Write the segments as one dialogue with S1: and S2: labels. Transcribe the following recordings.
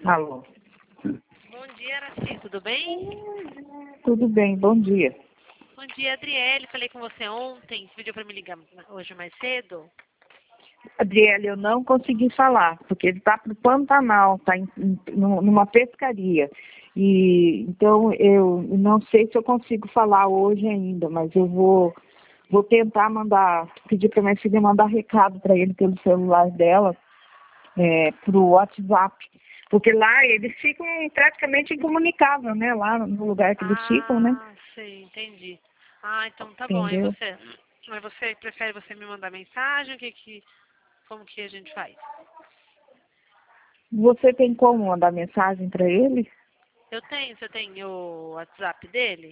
S1: Alô.
S2: Bom dia, Araci, tudo bem?
S1: Tudo bem, bom dia.
S2: Bom dia, Adriele. Falei com você ontem, você pediu para me ligar hoje mais cedo.
S1: Adriele, eu não consegui falar, porque ele está para o Pantanal, está numa pescaria. E então eu não sei se eu consigo falar hoje ainda, mas eu vou tentar pedir para minha filha mandar recado para ele pelo celular dela, pro WhatsApp. Porque lá eles ficam praticamente incomunicáveis, né? Lá no lugar que eles ficam, né?
S2: Ah, sei, entendi. Ah, então tá bom.
S1: Entendeu?
S2: Mas você prefere você me mandar mensagem? Como que a gente faz?
S1: Você tem como mandar mensagem para ele?
S2: Eu tenho, você tem o WhatsApp dele?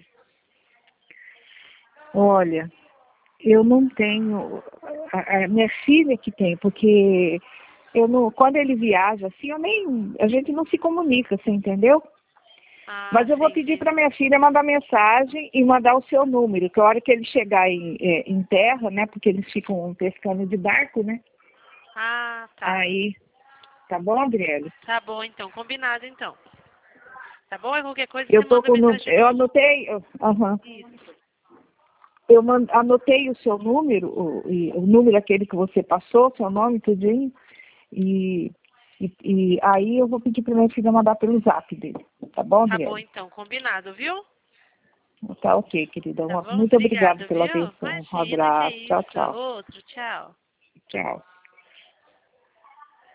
S1: Olha, eu não tenho, a minha filha que tem, porque eu não, quando ele viaja assim, a gente não se comunica, você entendeu?
S2: Ah,
S1: Mas eu vou
S2: sim,
S1: pedir para
S2: entendi.
S1: minha filha mandar mensagem e mandar o seu número, que a hora que ele chegar em terra, né, porque eles ficam pescando de barco, né?
S2: Ah, tá.
S1: Aí, tá bom, Adriele?
S2: Tá bom, então. Combinado, então. Tá bom? Aí qualquer coisa
S1: Eu
S2: você
S1: tô
S2: manda
S1: com,
S2: mensagem
S1: eu
S2: pra mim.
S1: anotei, aham.
S2: Isso.
S1: Anotei o seu número, o número aquele que você passou, seu nome, tudinho. E, e aí eu vou pedir para minha filha mandar pelo zap dele. Tá bom,
S2: Tá bom,
S1: Adriele?
S2: então. Combinado, viu?
S1: Tá ok, querida.
S2: Tá bom?
S1: Muito obrigada
S2: Obrigada,
S1: pela
S2: viu?
S1: atenção. Um
S2: Imagina, que
S1: abraço. Tchau,
S2: isso.
S1: tchau.
S2: Outro, tchau.
S1: Tchau.